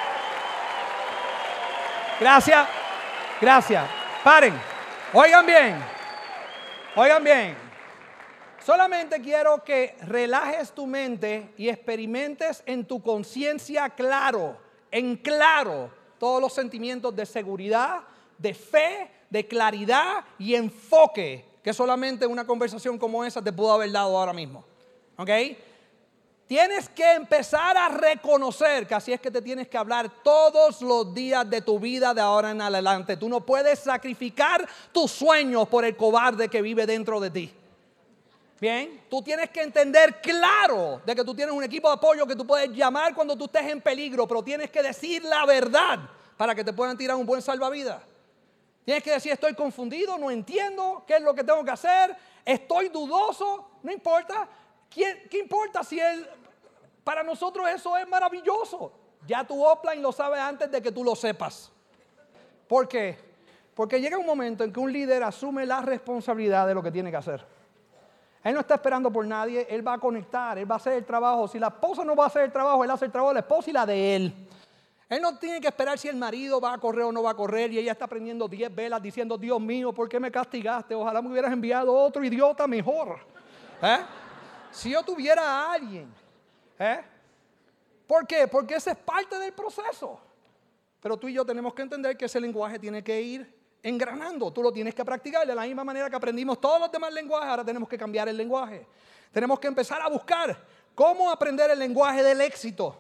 Gracias. Gracias. Paren. Oigan bien. Oigan bien. Solamente quiero que relajes tu mente y experimentes en tu conciencia claro, en claro, todos los sentimientos de seguridad, de fe, de claridad y enfoque que solamente una conversación como esa te pudo haber dado ahora mismo. ¿Ok? Tienes que empezar a reconocer que así es que te tienes que hablar todos los días de tu vida de ahora en adelante. Tú no puedes sacrificar tus sueños por el cobarde que vive dentro de ti. Bien, tú tienes que entender claro de que tú tienes un equipo de apoyo que tú puedes llamar cuando tú estés en peligro, pero tienes que decir la verdad para que te puedan tirar un buen salvavidas. Tienes que decir, estoy confundido, no entiendo qué es lo que tengo que hacer, estoy dudoso, no importa. ¿Qué, qué importa si él, para nosotros eso es maravilloso? Ya tu offline lo sabe antes de que tú lo sepas. ¿Por qué? Porque llega un momento en que un líder asume la responsabilidad de lo que tiene que hacer. Él no está esperando por nadie, él va a conectar, él va a hacer el trabajo. Si la esposa no va a hacer el trabajo, él hace el trabajo de la esposa y la de él. Él no tiene que esperar si el marido va a correr o no va a correr y ella está prendiendo diez velas diciendo, Dios mío, ¿por qué me castigaste? Ojalá me hubieras enviado otro idiota mejor. ¿Eh? Si yo tuviera a alguien. ¿Eh? ¿Por qué? Porque ese es parte del proceso. Pero tú y yo tenemos que entender que ese lenguaje tiene que ir engranando, tú lo tienes que practicar de la misma manera que aprendimos todos los demás lenguajes. Ahora tenemos que cambiar el lenguaje. Tenemos que empezar a buscar cómo aprender el lenguaje del éxito.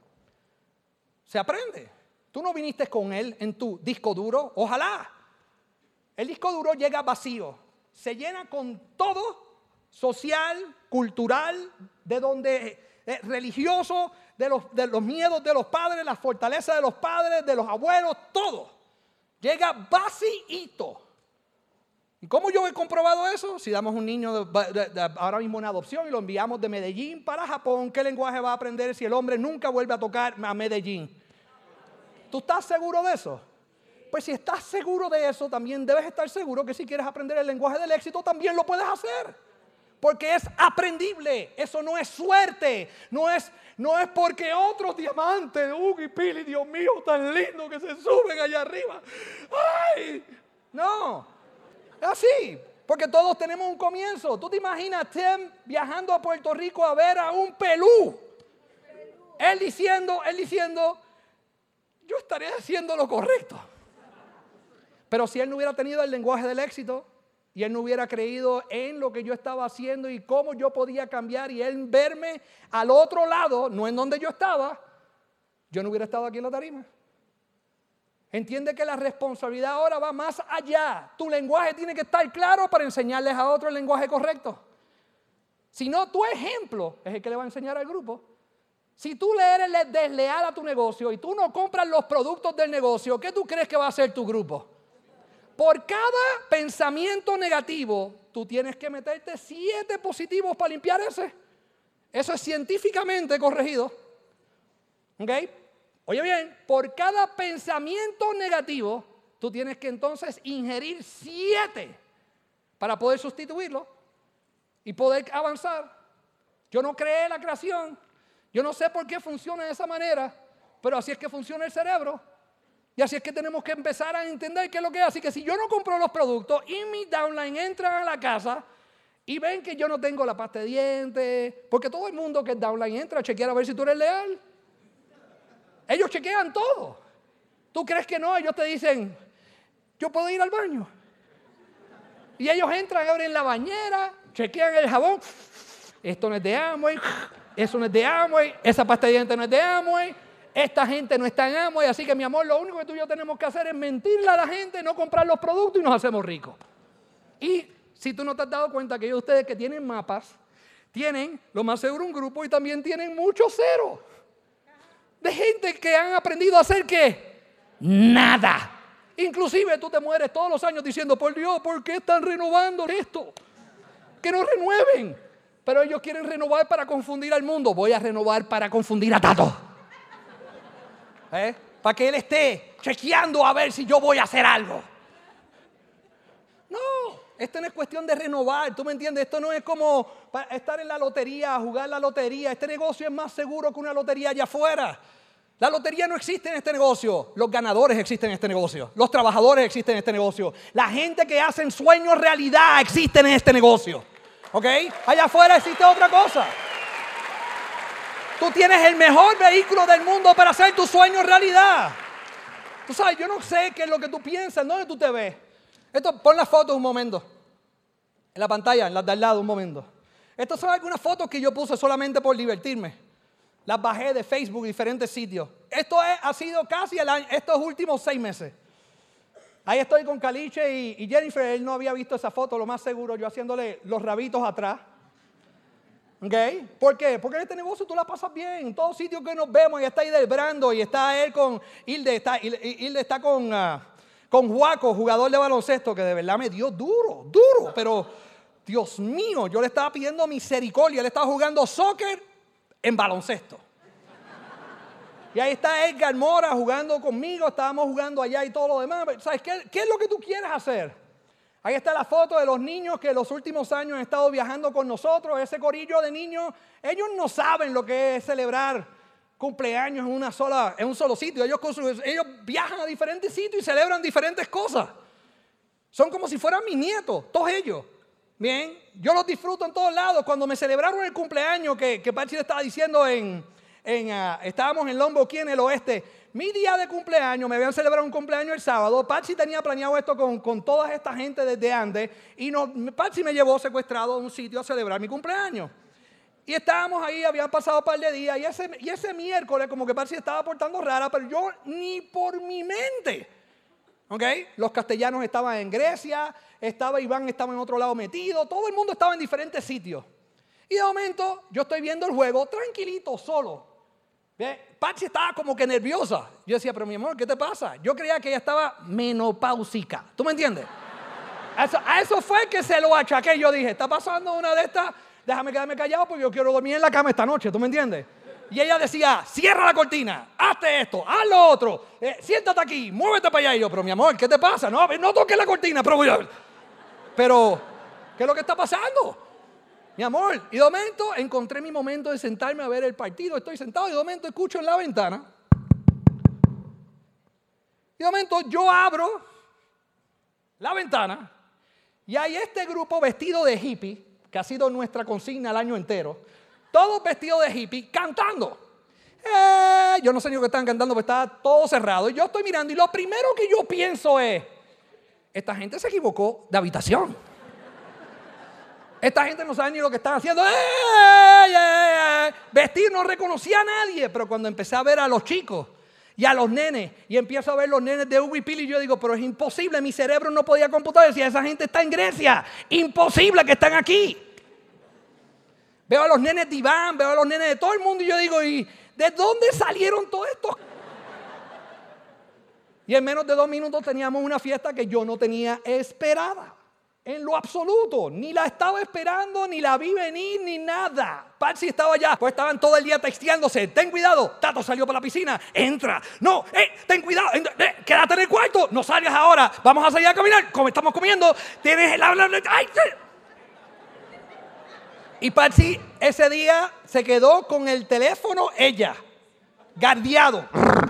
Se aprende. Tú no viniste con él en tu disco duro. Ojalá. El disco duro llega vacío. Se llena con todo social, cultural, de donde eh, religioso, de los, de los miedos de los padres, las fortalezas de los padres, de los abuelos, todo. Llega vacío. ¿Y cómo yo he comprobado eso? Si damos un niño de, de, de, ahora mismo en adopción y lo enviamos de Medellín para Japón, ¿qué lenguaje va a aprender si el hombre nunca vuelve a tocar a Medellín? ¿Tú estás seguro de eso? Pues si estás seguro de eso, también debes estar seguro que si quieres aprender el lenguaje del éxito, también lo puedes hacer. Porque es aprendible, eso no es suerte, no es, no es porque otros diamantes, Hugo y Pili, Dios mío, tan lindo que se suben allá arriba. ¡Ay! No, es así, porque todos tenemos un comienzo. ¿Tú te imaginas Tim viajando a Puerto Rico a ver a un pelú? Él diciendo, él diciendo, yo estaré haciendo lo correcto. Pero si él no hubiera tenido el lenguaje del éxito, y él no hubiera creído en lo que yo estaba haciendo y cómo yo podía cambiar y él verme al otro lado, no en donde yo estaba, yo no hubiera estado aquí en la tarima. Entiende que la responsabilidad ahora va más allá. Tu lenguaje tiene que estar claro para enseñarles a otro el lenguaje correcto. Si no, tu ejemplo es el que le va a enseñar al grupo. Si tú le eres desleal a tu negocio y tú no compras los productos del negocio, ¿qué tú crees que va a hacer tu grupo? Por cada pensamiento negativo, tú tienes que meterte siete positivos para limpiar ese. Eso es científicamente corregido. ¿Ok? Oye bien, por cada pensamiento negativo, tú tienes que entonces ingerir siete para poder sustituirlo y poder avanzar. Yo no creé la creación, yo no sé por qué funciona de esa manera, pero así es que funciona el cerebro. Y así es que tenemos que empezar a entender qué es lo que es. Así que si yo no compro los productos y mi downline entran a la casa y ven que yo no tengo la pasta de dientes, porque todo el mundo que es downline entra a chequear a ver si tú eres leal. Ellos chequean todo. ¿Tú crees que no? Ellos te dicen, yo puedo ir al baño. Y ellos entran, abren la bañera, chequean el jabón. Esto no es de Amway, eso no es de Amway, esa pasta de dientes no es de Amway. Esta gente no está en Amway, así que mi amor, lo único que tú y yo tenemos que hacer es mentirle a la gente, no comprar los productos y nos hacemos ricos. Y si tú no te has dado cuenta que ellos ustedes que tienen mapas, tienen lo más seguro un grupo y también tienen muchos ceros. De gente que han aprendido a hacer ¿qué? Nada. Inclusive tú te mueres todos los años diciendo, por Dios, ¿por qué están renovando esto? Que no renueven. Pero ellos quieren renovar para confundir al mundo. Voy a renovar para confundir a Tato. ¿Eh? Para que él esté chequeando a ver si yo voy a hacer algo. No, esto no es cuestión de renovar, ¿tú me entiendes? Esto no es como para estar en la lotería, jugar la lotería. Este negocio es más seguro que una lotería allá afuera. La lotería no existe en este negocio. Los ganadores existen en este negocio. Los trabajadores existen en este negocio. La gente que hace sueños realidad existe en este negocio. ¿Ok? Allá afuera existe otra cosa. Tú tienes el mejor vehículo del mundo para hacer tus sueños realidad. Tú sabes, yo no sé qué es lo que tú piensas, ¿dónde tú te ves? Esto, pon las fotos un momento. En la pantalla, en las de al lado un momento. Estas son algunas fotos que yo puse solamente por divertirme. Las bajé de Facebook, diferentes sitios. Esto es, ha sido casi el año, estos últimos seis meses. Ahí estoy con Caliche y, y Jennifer. Él no había visto esa foto, lo más seguro, yo haciéndole los rabitos atrás. ¿Okay? ¿Por qué? Porque en este negocio tú la pasas bien. En todos sitios que nos vemos, y está ahí del Brando, y está él con Hilde, está, Hilde está con, uh, con Juaco, jugador de baloncesto, que de verdad me dio duro, duro. Pero, Dios mío, yo le estaba pidiendo misericordia. Él estaba jugando soccer en baloncesto. Y ahí está Edgar Mora jugando conmigo, estábamos jugando allá y todo lo demás. ¿Sabes qué, qué es lo que tú quieres hacer? Ahí está la foto de los niños que los últimos años han estado viajando con nosotros. Ese corillo de niños, ellos no saben lo que es celebrar cumpleaños en, una sola, en un solo sitio. Ellos, ellos viajan a diferentes sitios y celebran diferentes cosas. Son como si fueran mis nietos, todos ellos. Bien, yo los disfruto en todos lados. Cuando me celebraron el cumpleaños, que, que Pachi le estaba diciendo, en, en, uh, estábamos en Lombo, aquí en el oeste. Mi día de cumpleaños, me habían celebrado un cumpleaños el sábado. Pachi tenía planeado esto con, con toda esta gente desde antes. Y nos, Pachi me llevó secuestrado a un sitio a celebrar mi cumpleaños. Y estábamos ahí, habían pasado un par de días. Y ese, y ese miércoles, como que Pachi estaba portando rara, pero yo ni por mi mente. ¿Ok? Los castellanos estaban en Grecia, estaba Iván, estaba en otro lado metido. Todo el mundo estaba en diferentes sitios. Y de momento, yo estoy viendo el juego tranquilito, solo. ¿Ve? Pachi estaba como que nerviosa. Yo decía, pero mi amor, ¿qué te pasa? Yo creía que ella estaba menopáusica. ¿Tú me entiendes? A eso, a eso fue que se lo achaqué. Yo dije, está pasando una de estas, déjame quedarme callado porque yo quiero dormir en la cama esta noche. ¿Tú me entiendes? Y ella decía, cierra la cortina, hazte esto, haz lo otro, eh, siéntate aquí, muévete para allá. Y yo, pero mi amor, ¿qué te pasa? No, no toques la cortina, pero, pero ¿qué es lo que está pasando? Mi amor, y de momento encontré mi momento de sentarme a ver el partido. Estoy sentado y de momento escucho en la ventana. Y de momento yo abro la ventana y hay este grupo vestido de hippie, que ha sido nuestra consigna el año entero, todos vestidos de hippie, cantando. Eh, yo no sé ni lo que están cantando, porque estaba todo cerrado. Y yo estoy mirando y lo primero que yo pienso es, esta gente se equivocó de habitación. Esta gente no sabe ni lo que están haciendo. ¡Eh, eh, eh! Vestir no reconocía a nadie. Pero cuando empecé a ver a los chicos y a los nenes, y empiezo a ver los nenes de Hugo y Pili, yo digo, pero es imposible, mi cerebro no podía computar. Decía, esa gente está en Grecia. Imposible que están aquí. Veo a los nenes de Iván, veo a los nenes de todo el mundo y yo digo, ¿y de dónde salieron todos estos? Y en menos de dos minutos teníamos una fiesta que yo no tenía esperada. En lo absoluto. Ni la estaba esperando, ni la vi venir, ni nada. Patsy estaba allá. Pues estaban todo el día texteándose. Ten cuidado. Tato salió para la piscina. Entra. No, eh, ten cuidado. Eh, eh, quédate en el cuarto. No salgas ahora. Vamos a salir a caminar. Como estamos comiendo. Tienes el habla. Ay, eh. Y Patsy ese día se quedó con el teléfono ella. Guardiado.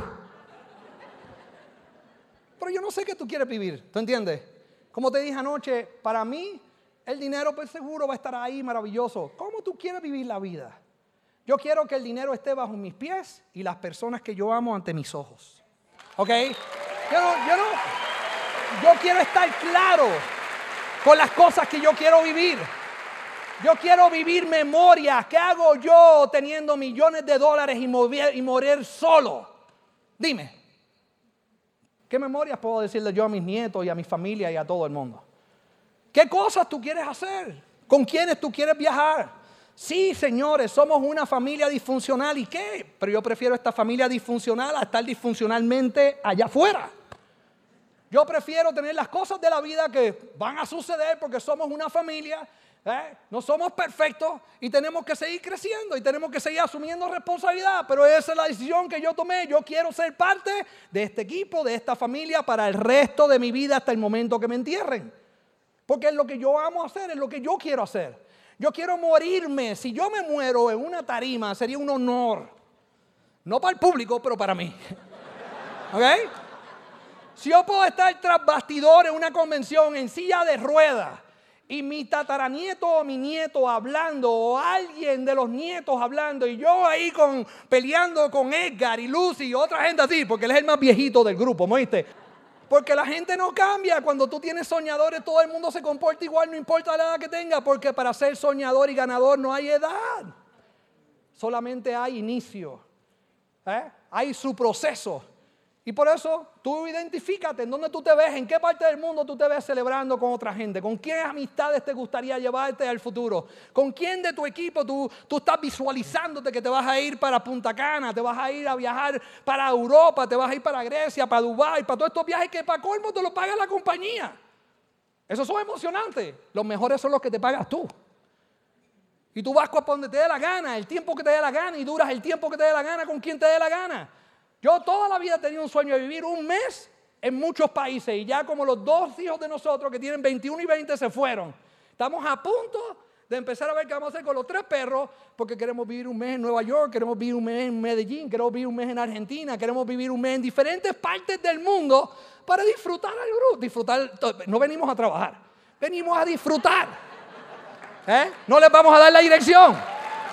Pero yo no sé qué tú quieres vivir. ¿Tú entiendes? Como te dije anoche, para mí el dinero pues seguro va a estar ahí maravilloso. ¿Cómo tú quieres vivir la vida? Yo quiero que el dinero esté bajo mis pies y las personas que yo amo ante mis ojos. ¿Ok? Yo no, yo no, yo quiero estar claro con las cosas que yo quiero vivir. Yo quiero vivir memorias. ¿Qué hago yo teniendo millones de dólares y morir, y morir solo? Dime. ¿Qué memorias puedo decirle yo a mis nietos y a mi familia y a todo el mundo? ¿Qué cosas tú quieres hacer? ¿Con quiénes tú quieres viajar? Sí, señores, somos una familia disfuncional. ¿Y qué? Pero yo prefiero esta familia disfuncional a estar disfuncionalmente allá afuera. Yo prefiero tener las cosas de la vida que van a suceder porque somos una familia. ¿Eh? No somos perfectos y tenemos que seguir creciendo y tenemos que seguir asumiendo responsabilidad, pero esa es la decisión que yo tomé. Yo quiero ser parte de este equipo, de esta familia para el resto de mi vida hasta el momento que me entierren, porque es lo que yo amo hacer, es lo que yo quiero hacer. Yo quiero morirme. Si yo me muero en una tarima sería un honor, no para el público, pero para mí. ¿Ok? Si yo puedo estar tras bastidores en una convención en silla de ruedas y mi tataranieto o mi nieto hablando, o alguien de los nietos hablando, y yo ahí con, peleando con Edgar y Lucy y otra gente así, porque él es el más viejito del grupo, ¿me oíste? Porque la gente no cambia. Cuando tú tienes soñadores, todo el mundo se comporta igual, no importa la edad que tenga, porque para ser soñador y ganador no hay edad. Solamente hay inicio. ¿Eh? Hay su proceso. Y por eso tú identifícate en dónde tú te ves, en qué parte del mundo tú te ves celebrando con otra gente, con qué amistades te gustaría llevarte al futuro, con quién de tu equipo tú, tú estás visualizándote que te vas a ir para Punta Cana, te vas a ir a viajar para Europa, te vas a ir para Grecia, para Dubái, para todos estos viajes que para colmo te los paga la compañía. Esos son emocionantes. Los mejores son los que te pagas tú. Y tú vas por donde te dé la gana, el tiempo que te dé la gana, y duras el tiempo que te dé la gana con quien te dé la gana. Yo toda la vida he tenido un sueño de vivir un mes en muchos países, y ya como los dos hijos de nosotros que tienen veintiuno y veinte se fueron. Estamos a punto de empezar a ver qué vamos a hacer con los tres perros, porque queremos vivir un mes en Nueva York, queremos vivir un mes en Medellín, queremos vivir un mes en Argentina, queremos vivir un mes en diferentes partes del mundo para disfrutar al grupo. Disfrutar, no venimos a trabajar, venimos a disfrutar. ¿Eh? No les vamos a dar la dirección.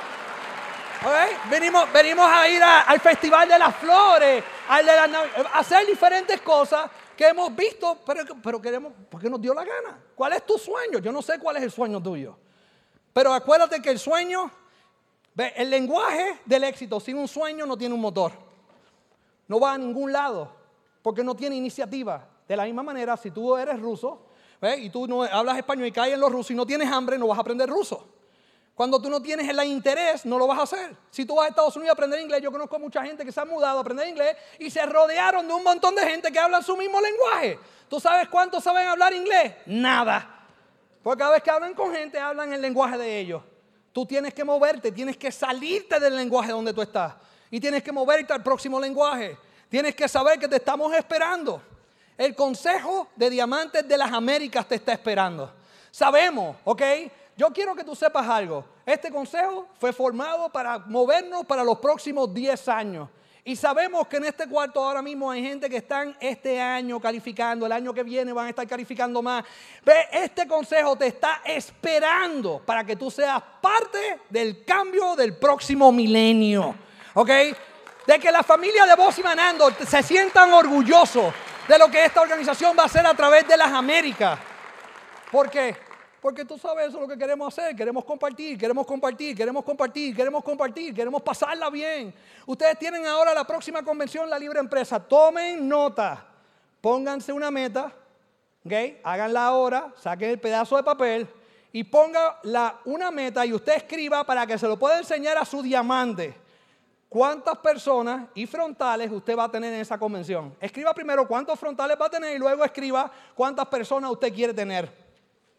Okay. Venimos, venimos a ir a, al Festival de las Flores, al de la, a hacer diferentes cosas que hemos visto, pero, pero queremos, porque nos dio la gana. ¿Cuál es tu sueño? Yo no sé cuál es el sueño tuyo. Pero acuérdate que el sueño, el lenguaje del éxito sin un sueño no tiene un motor. No va a ningún lado, porque no tiene iniciativa. De la misma manera, si tú eres ruso, ¿ves? Y tú no hablas español y caes en los rusos y no tienes hambre, no vas a aprender ruso. Cuando tú no tienes el interés, no lo vas a hacer. Si tú vas a Estados Unidos a aprender inglés, yo conozco mucha gente que se ha mudado a aprender inglés y se rodearon de un montón de gente que habla su mismo lenguaje. ¿Tú sabes cuántos saben hablar inglés? Nada. Porque cada vez que hablan con gente, hablan el lenguaje de ellos. Tú tienes que moverte, tienes que salirte del lenguaje donde tú estás. Y tienes que moverte al próximo lenguaje. Tienes que saber que te estamos esperando. El Consejo de Diamantes de las Américas te está esperando. Sabemos, ¿ok? Yo quiero que tú sepas algo. Este consejo fue formado para movernos para los próximos diez años. Y sabemos que en este cuarto ahora mismo hay gente que están este año calificando, el año que viene van a estar calificando más. Ve, este consejo te está esperando para que tú seas parte del cambio del próximo milenio. ¿Ok? De que la familia de Bossy Manando se sientan orgullosos de lo que esta organización va a hacer a través de las Américas. ¿Por qué? Porque tú sabes, eso es lo que queremos hacer. Queremos compartir, queremos compartir, queremos compartir, queremos compartir, queremos pasarla bien. Ustedes tienen ahora la próxima convención, la Libre Empresa. Tomen nota, pónganse una meta, ¿okay? Háganla ahora, saquen el pedazo de papel y pongan la, una meta y usted escriba para que se lo pueda enseñar a su diamante. ¿Cuántas personas y frontales usted va a tener en esa convención? Escriba primero cuántos frontales va a tener y luego escriba cuántas personas usted quiere tener.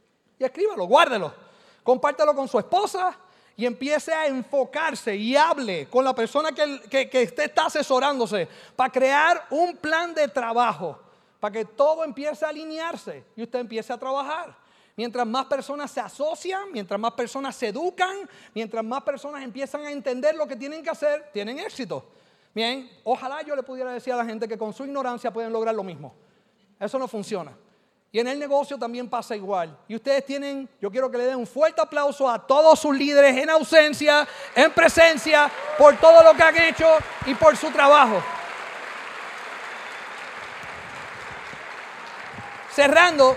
y escríbalo, guárdelo. Compártelo con su esposa y empiece a enfocarse y hable con la persona que, que, que usted está asesorándose para crear un plan de trabajo, para que todo empiece a alinearse y usted empiece a trabajar. Mientras más personas se asocian, mientras más personas se educan, mientras más personas empiezan a entender lo que tienen que hacer, tienen éxito. Bien, ojalá yo le pudiera decir a la gente que con su ignorancia pueden lograr lo mismo. Eso no funciona. Y en el negocio también pasa igual. Y ustedes tienen, yo quiero que le den un fuerte aplauso a todos sus líderes en ausencia, en presencia, por todo lo que han hecho y por su trabajo. Cerrando,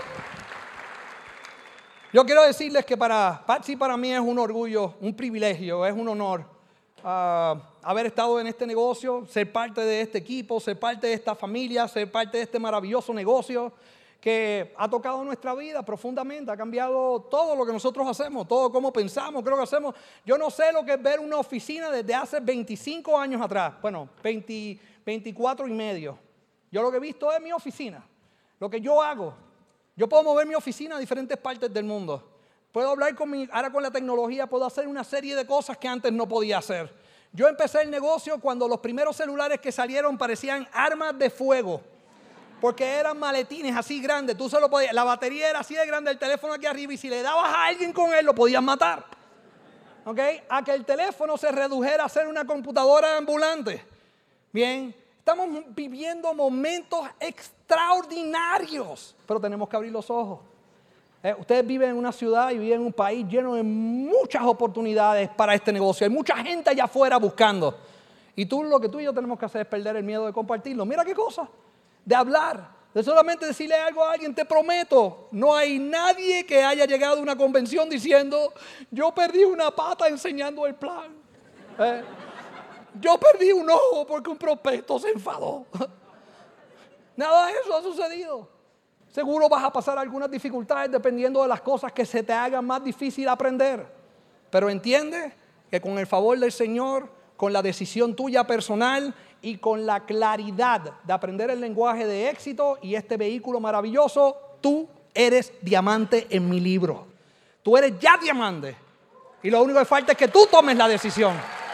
yo quiero decirles que para Patsy, para mí es un orgullo, un privilegio, es un honor uh, haber estado en este negocio, ser parte de este equipo, ser parte de esta familia, ser parte de este maravilloso negocio que ha tocado nuestra vida profundamente, ha cambiado todo lo que nosotros hacemos, todo cómo pensamos, creo que hacemos. Yo no sé lo que es ver una oficina desde hace veinticinco años atrás, bueno, veinte, veinticuatro y medio. Yo lo que he visto es mi oficina, lo que yo hago. Yo puedo mover mi oficina a diferentes partes del mundo. Puedo hablar con mi, ahora con la tecnología, puedo hacer una serie de cosas que antes no podía hacer. Yo empecé el negocio cuando los primeros celulares que salieron parecían armas de fuego. Porque eran maletines así grandes, tú se lo podías, la batería era así de grande, el teléfono aquí arriba, y si le dabas a alguien con él, lo podías matar. ¿Ok? A que el teléfono se redujera a ser una computadora ambulante. Bien, estamos viviendo momentos extraordinarios, pero tenemos que abrir los ojos. Eh, ustedes viven en una ciudad y viven en un país lleno de muchas oportunidades para este negocio. Hay mucha gente allá afuera buscando. Y tú, lo que tú y yo tenemos que hacer es perder el miedo de compartirlo. Mira qué cosa. De hablar, de solamente decirle algo a alguien. Te prometo, no hay nadie que haya llegado a una convención diciendo, yo perdí una pata enseñando el plan. ¿Eh? Yo perdí un ojo porque un prospecto se enfadó. Nada de eso ha sucedido. Seguro vas a pasar algunas dificultades dependiendo de las cosas que se te hagan más difícil aprender. Pero entiende que con el favor del Señor, con la decisión tuya personal y con la claridad de aprender el lenguaje de éxito y este vehículo maravilloso, tú eres diamante en mi libro. Tú eres ya diamante. Y lo único que falta es que tú tomes la decisión.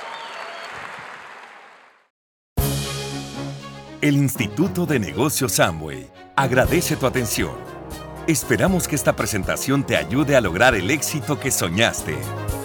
El Instituto de Negocios Amway agradece tu atención. Esperamos que esta presentación te ayude a lograr el éxito que soñaste.